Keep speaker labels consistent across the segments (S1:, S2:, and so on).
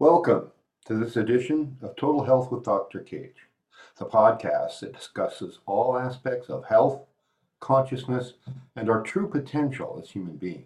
S1: Welcome to this edition of Total Health with Dr. Cage, the podcast that discusses all aspects of health, consciousness, and our true potential as human beings.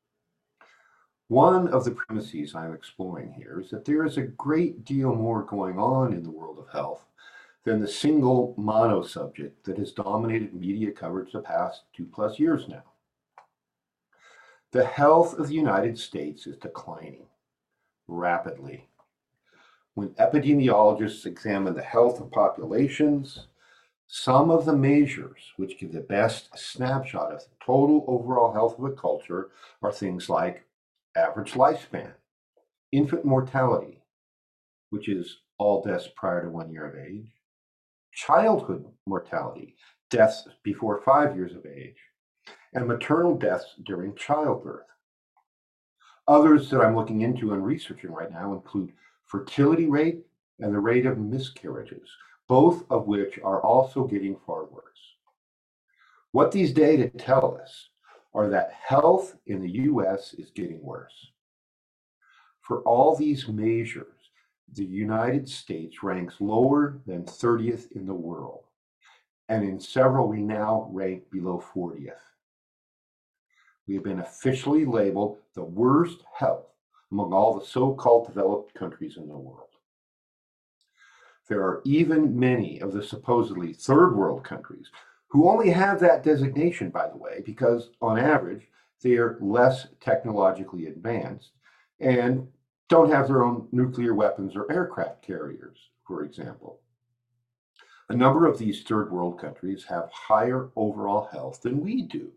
S1: One of the premises I'm exploring here is that there is a great deal more going on in the world of health than the single mono subject that has dominated media coverage the past 2+ years now. The health of the United States is declining rapidly. When epidemiologists examine the health of populations, some of the measures which give the best snapshot of the total overall health of a culture are things like average lifespan, infant mortality, which is all deaths prior to 1 year of age, childhood mortality, deaths before 5 years of age, and maternal deaths during childbirth. Others that I'm looking into and researching right now include fertility rate and the rate of miscarriages, both of which are also getting far worse. What these data tell us are that health in the US is getting worse. For all these measures, the United States ranks lower than 30th in the world, and in several we now rank below 40th. We have been officially labeled the worst health among all the so-called developed countries in the world. There are even many of the supposedly third world countries who only have that designation, by the way, because on average, they are less technologically advanced and don't have their own nuclear weapons or aircraft carriers, for example. A number of these third world countries have higher overall health than we do.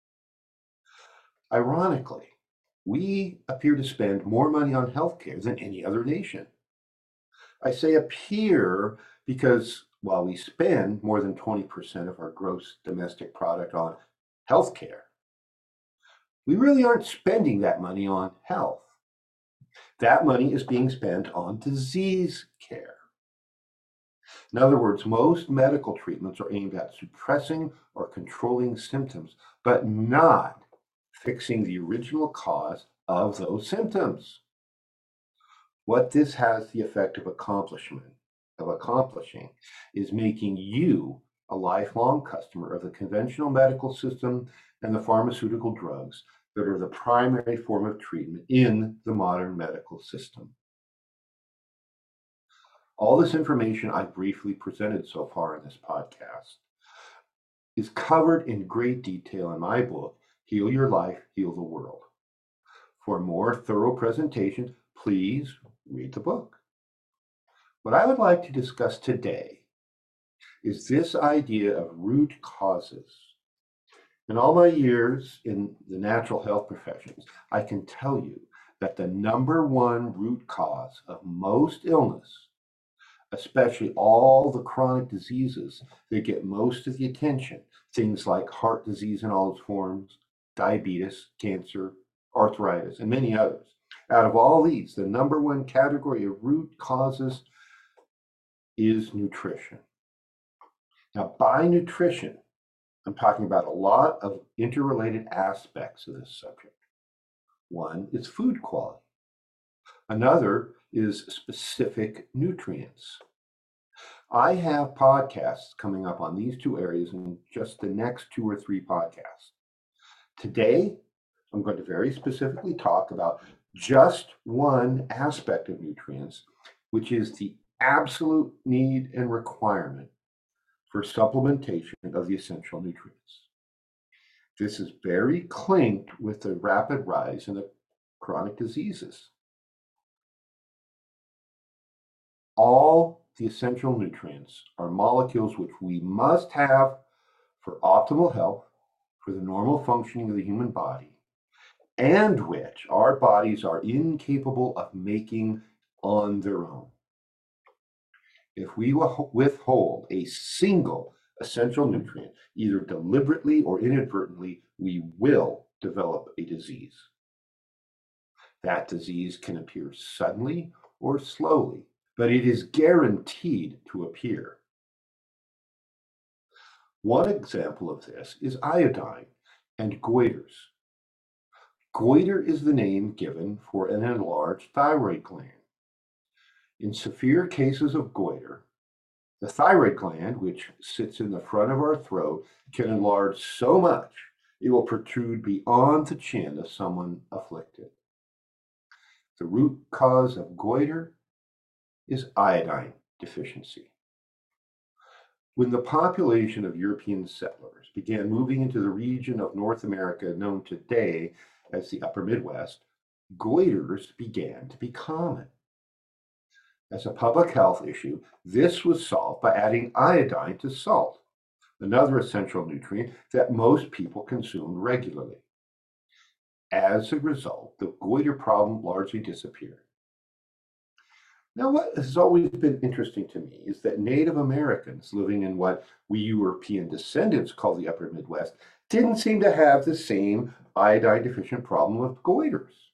S1: Ironically, we appear to spend more money on healthcare than any other nation. I say appear because while we spend more than 20% of our gross domestic product on healthcare, we really aren't spending that money on health. That money is being spent on disease care. In other words, most medical treatments are aimed at suppressing or controlling symptoms, but not fixing the original cause of those symptoms. What this has the effect of accomplishing is making you a lifelong customer of the conventional medical system and the pharmaceutical drugs that are the primary form of treatment in the modern medical system. All this information I've briefly presented so far in this podcast is covered in great detail in my book, Heal Your Life, Heal the World. For a more thorough presentation, please read the book. What I would like to discuss today is this idea of root causes. In all my years in the natural health professions, I can tell you that the number one root cause of most illness, especially all the chronic diseases that get most of the attention, things like heart disease in all its forms, diabetes, cancer, arthritis, and many others. Out of all these, the number one category of root causes is nutrition. Now, by nutrition, I'm talking about a lot of interrelated aspects of this subject. One is food quality. Another is specific nutrients. I have podcasts coming up on these two areas in just the next 2 or 3 podcasts. Today, I'm going to very specifically talk about just one aspect of nutrients, which is the absolute need and requirement for supplementation of the essential nutrients. This is very linked with the rapid rise in the chronic diseases. All the essential nutrients are molecules which we must have for optimal health, for the normal functioning of the human body, and which our bodies are incapable of making on their own. If we withhold a single essential nutrient, either deliberately or inadvertently, we will develop a disease. That disease can appear suddenly or slowly, but it is guaranteed to appear. One example of this is iodine and goiters. Goiter is the name given for an enlarged thyroid gland. In severe cases of goiter, the thyroid gland, which sits in the front of our throat, can enlarge so much it will protrude beyond the chin of someone afflicted. The root cause of goiter is iodine deficiency. When the population of European settlers began moving into the region of North America known today as the Upper Midwest, goiters began to be common. As a public health issue, this was solved by adding iodine to salt, another essential nutrient that most people consumed regularly. As a result, the goiter problem largely disappeared. Now, what has always been interesting to me is that Native Americans living in what we European descendants call the Upper Midwest didn't seem to have the same iodine deficient problem of goiters.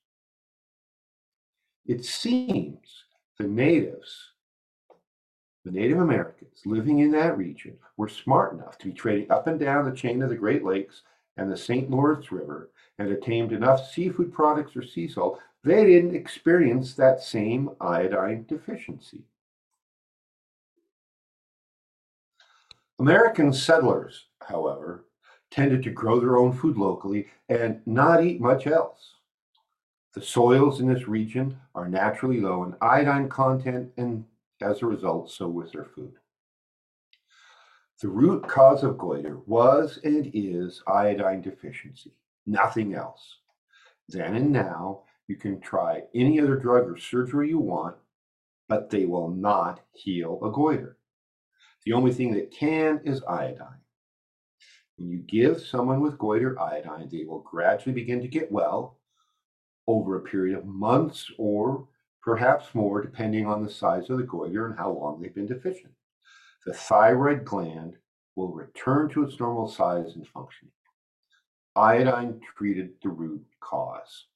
S1: It seems the natives, the Native Americans living in that region, were smart enough to be trading up and down the chain of the Great Lakes and the St. Lawrence River and obtained enough seafood products or sea salt, they didn't experience that same iodine deficiency. American settlers, however, tended to grow their own food locally and not eat much else. The soils in this region are naturally low in iodine content, and as a result, so was their food. The root cause of goiter was and is iodine deficiency, nothing else. Then and now, you can try any other drug or surgery you want, but they will not heal a goiter. The only thing that can is iodine. When you give someone with goiter iodine, they will gradually begin to get well over a period of months or perhaps more, depending on the size of the goiter and how long they've been deficient. The thyroid gland will return to its normal size and functioning. Iodine treated the root cause.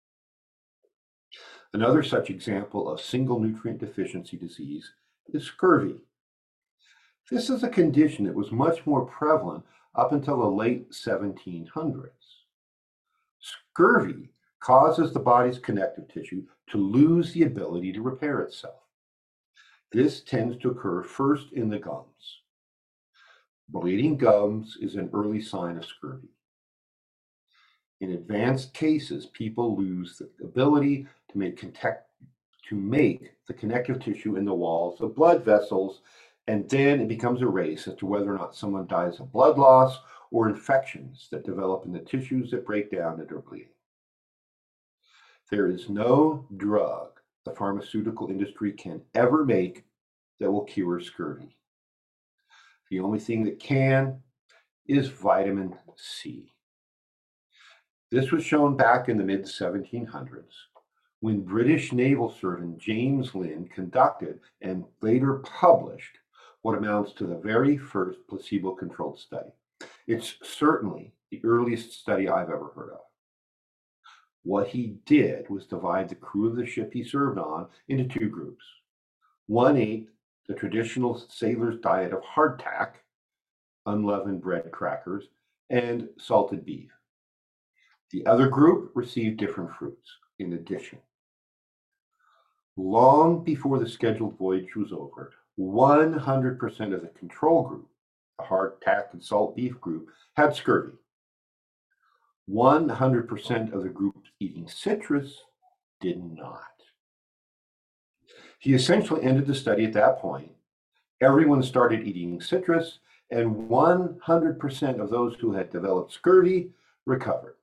S1: Another such example of single nutrient deficiency disease is scurvy. This is a condition that was much more prevalent up until the late 1700s. Scurvy causes the body's connective tissue to lose the ability to repair itself. This tends to occur first in the gums. Bleeding gums is an early sign of scurvy. In advanced cases, people lose the ability to make the connective tissue in the walls of blood vessels, and then it becomes a race as to whether or not someone dies of blood loss or infections that develop in the tissues that break down and are bleeding. There is no drug the pharmaceutical industry can ever make that will cure scurvy. The only thing that can is vitamin C. This was shown back in the mid-1700s when British naval surgeon James Lind conducted and later published what amounts to the very first placebo-controlled study. It's certainly the earliest study I've ever heard of. What he did was divide the crew of the ship he served on into two groups. One ate the traditional sailor's diet of hardtack, unleavened bread crackers, and salted beef. The other group received different fruits in addition. Long before the scheduled voyage was over, 100% of the control group, the hardtack and salt beef group, had scurvy. 100% of the group eating citrus did not. He essentially ended the study at that point. Everyone started eating citrus, and 100% of those who had developed scurvy recovered.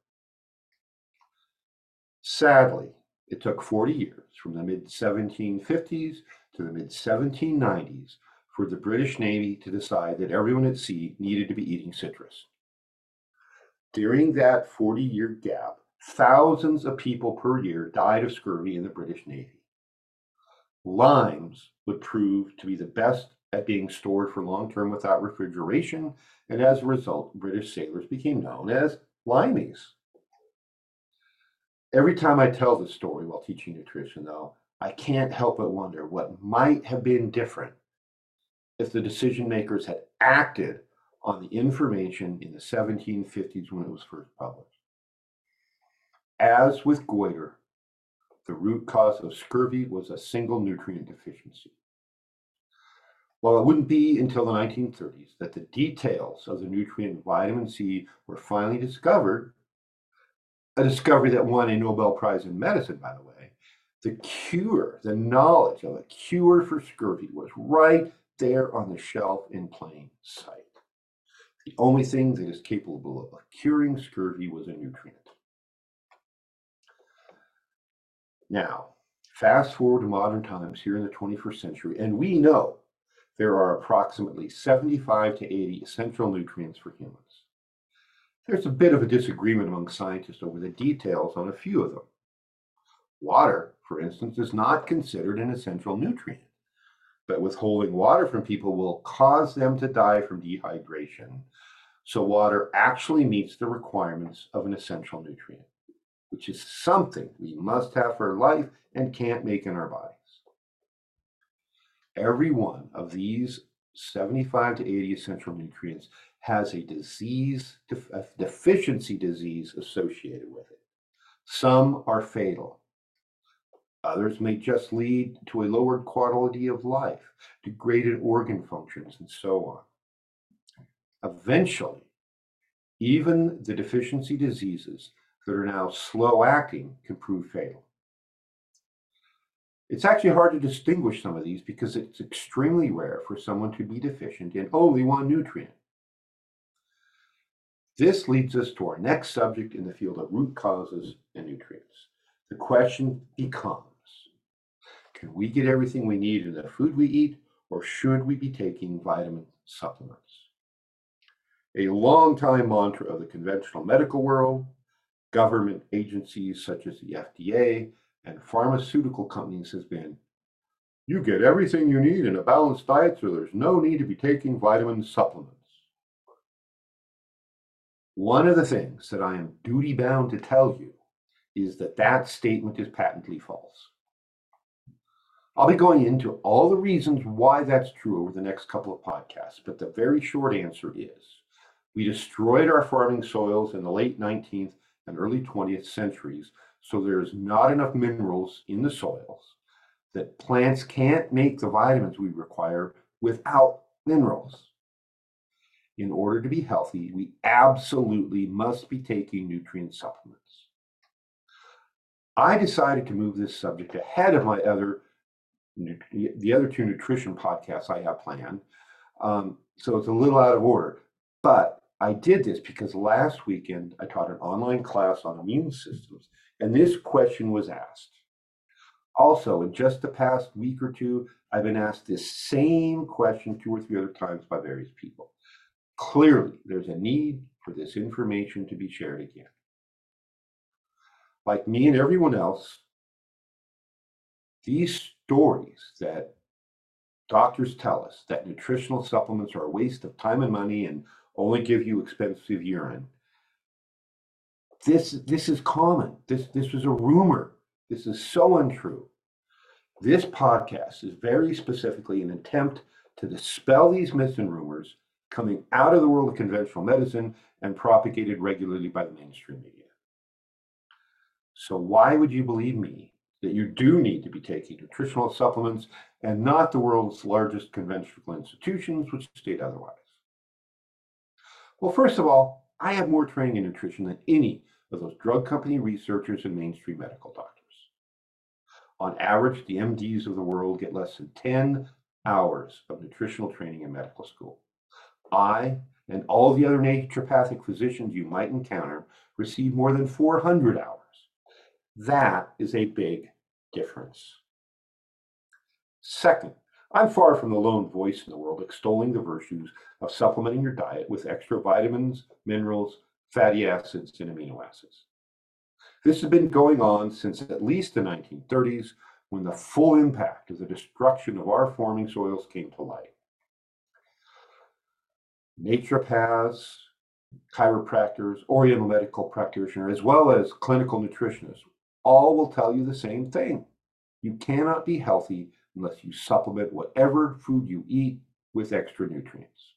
S1: Sadly, it took 40 years, from the mid-1750s to the mid-1790s, for the British Navy to decide that everyone at sea needed to be eating citrus. During that 40-year gap, thousands of people per year died of scurvy in the British Navy. Limes would prove to be the best at being stored for long-term without refrigeration, and as a result, British sailors became known as limeys. Every time I tell this story while teaching nutrition, though, I can't help but wonder what might have been different if the decision makers had acted on the information in the 1750s when it was first published. As with goiter, the root cause of scurvy was a single nutrient deficiency. Well, it wouldn't be until the 1930s that the details of the nutrient vitamin C were finally discovered, a discovery that won a Nobel Prize in medicine, by the way. The cure, the knowledge of a cure for scurvy was right there on the shelf in plain sight. The only thing that is capable of curing scurvy was a nutrient. Now, fast forward to modern times here in the 21st century, and we know there are approximately 75 to 80 essential nutrients for humans. There's a bit of a disagreement among scientists over the details on a few of them. Water, for instance, is not considered an essential nutrient, but withholding water from people will cause them to die from dehydration. So water actually meets the requirements of an essential nutrient, which is something we must have for life and can't make in our bodies. Every one of these 75 to 80 essential nutrients has a deficiency disease associated with it. Some are fatal. Others may just lead to a lowered quality of life, degraded organ functions, and so on. Eventually, even the deficiency diseases that are now slow acting can prove fatal. It's actually hard to distinguish some of these because it's extremely rare for someone to be deficient in only one nutrient. This leads us to our next subject in the field of root causes and nutrients. The question becomes, can we get everything we need in the food we eat, or should we be taking vitamin supplements? A long-time mantra of the conventional medical world, government agencies such as the FDA, and pharmaceutical companies has been, you get everything you need in a balanced diet, so there's no need to be taking vitamin supplements. One of the things that I am duty-bound to tell you is that that statement is patently false. I'll be going into all the reasons why that's true over the next couple of podcasts, but the very short answer is we destroyed our farming soils in the late 19th and early 20th centuries, so there's not enough minerals in the soils that plants can't make the vitamins we require without minerals. In order to be healthy, we absolutely must be taking nutrient supplements. I decided to move this subject ahead of the other two nutrition podcasts I have planned. So it's a little out of order, but I did this because last weekend I taught an online class on immune systems, and this question was asked. Also, in just the past week or two, I've been asked this same question 2 or 3 other times by various people. Clearly, there's a need for this information to be shared again. Like me and everyone else, these stories that doctors tell us that nutritional supplements are a waste of time and money and only give you expensive urine. This is common. This was a rumor. This is so untrue. This podcast is very specifically an attempt to dispel these myths and rumors coming out of the world of conventional medicine and propagated regularly by the mainstream media. So why would you believe me that you do need to be taking nutritional supplements and not the world's largest conventional institutions which state otherwise? Well, first of all, I have more training in nutrition than any of those drug company researchers and mainstream medical doctors. On average, the MDs of the world get less than 10 hours of nutritional training in medical school. I and all the other naturopathic physicians you might encounter receive more than 400 hours. That is a big difference. Second, I'm far from the lone voice in the world extolling the virtues of supplementing your diet with extra vitamins, minerals, fatty acids, and amino acids. This has been going on since at least the 1930s, when the full impact of the destruction of our farming soils came to light. Naturopaths, chiropractors, Oriental medical practitioners, as well as clinical nutritionists, all will tell you the same thing. You cannot be healthy unless you supplement whatever food you eat with extra nutrients.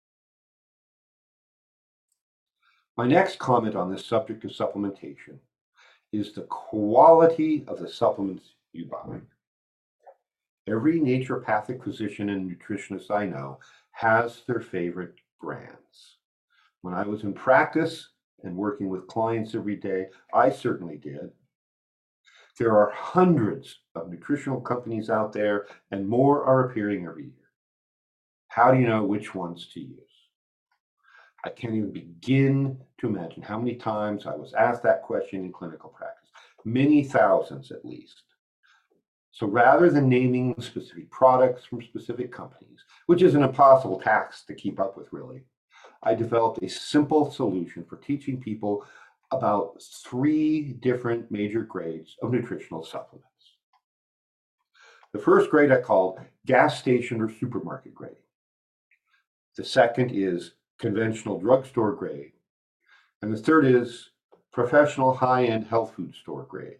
S1: My next comment on this subject of supplementation is the quality of the supplements you buy. Every naturopathic physician and nutritionist I know has their favorite brands. When I was in practice and working with clients every day, I certainly did. There are hundreds of nutritional companies out there, and more are appearing every year. How do you know which ones to use? I can't even begin to imagine how many times I was asked that question in clinical practice, many thousands at least. So rather than naming specific products from specific companies, which is an impossible task to keep up with really, I developed a simple solution for teaching people about 3 different major grades of nutritional supplements. The first grade I called gas station or supermarket grade. The second is conventional drugstore grade. And the third is professional high-end health food store grade.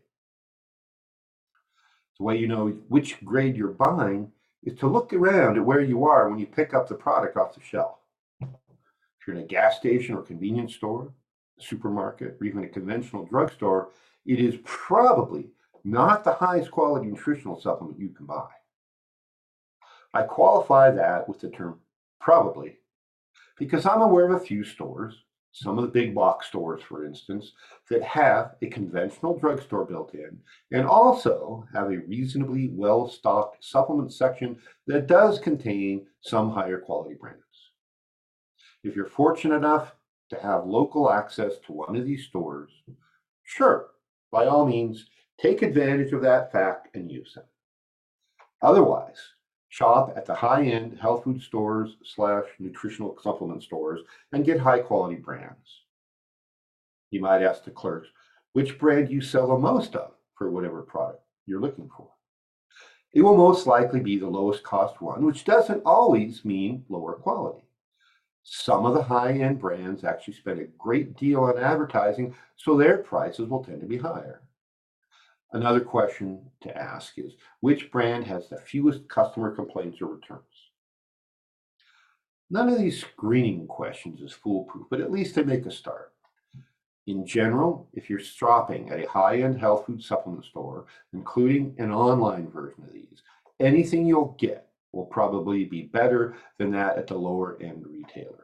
S1: The way you know which grade you're buying is to look around at where you are when you pick up the product off the shelf. If you're in a gas station or convenience store, a supermarket, or even a conventional drugstore, it is probably not the highest quality nutritional supplement you can buy. I qualify that with the term probably because I'm aware of a few stores, some of the big box stores, for instance, that have a conventional drugstore built in and also have a reasonably well-stocked supplement section that does contain some higher quality brands. If you're fortunate enough to have local access to one of these stores, sure, by all means, take advantage of that fact and use them. Otherwise, shop at the high-end health food stores / nutritional supplement stores and get high-quality brands. You might ask the clerks, which brand you sell the most of for whatever product you're looking for. It will most likely be the lowest cost one, which doesn't always mean lower quality. Some of the high-end brands actually spend a great deal on advertising, so their prices will tend to be higher. Another question to ask is, which brand has the fewest customer complaints or returns? None of these screening questions is foolproof, but at least they make a start. In general, if you're shopping at a high-end health food supplement store, including an online version of these, anything you'll get will probably be better than that at the lower-end retailers.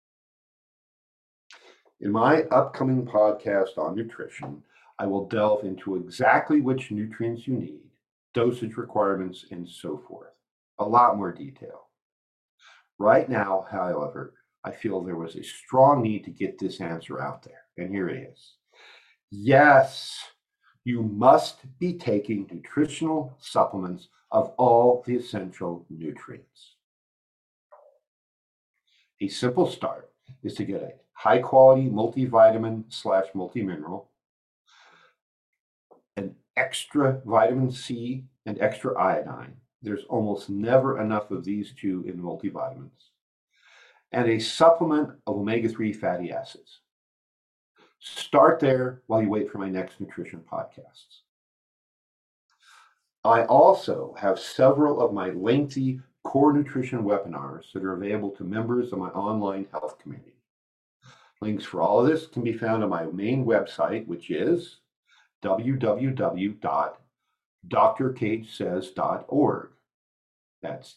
S1: In my upcoming podcast on nutrition, I will delve into exactly which nutrients you need, dosage requirements, and so forth. A lot more detail. Right now, however, I feel there was a strong need to get this answer out there, and here it is. Yes, you must be taking nutritional supplements of all the essential nutrients. A simple start is to get a high-quality multivitamin / multimineral, an extra vitamin C and extra iodine. There's almost never enough of these two in multivitamins. And a supplement of omega-3 fatty acids. Start there while you wait for my next nutrition podcasts. I also have several of my lengthy core nutrition webinars that are available to members of my online health community. Links for all of this can be found on my main website, which is www.drcagesays.org. That's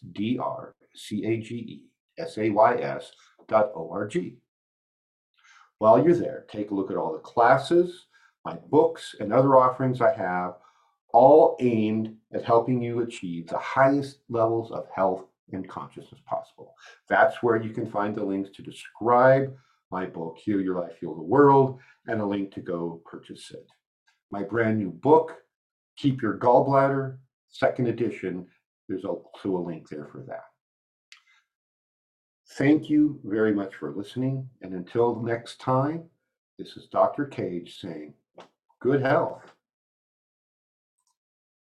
S1: DRCAGESAYS.org. While you're there, take a look at all the classes, my books, and other offerings I have, all aimed at helping you achieve the highest levels of health and consciousness possible. That's where you can find the links to describe my book, Heal Your Life, Heal the World, and a link to go purchase it. My brand new book, Keep Your Gallbladder, 2nd edition, there's also a link there for that. Thank you very much for listening, and until next time, this is Dr. Cage saying, good health.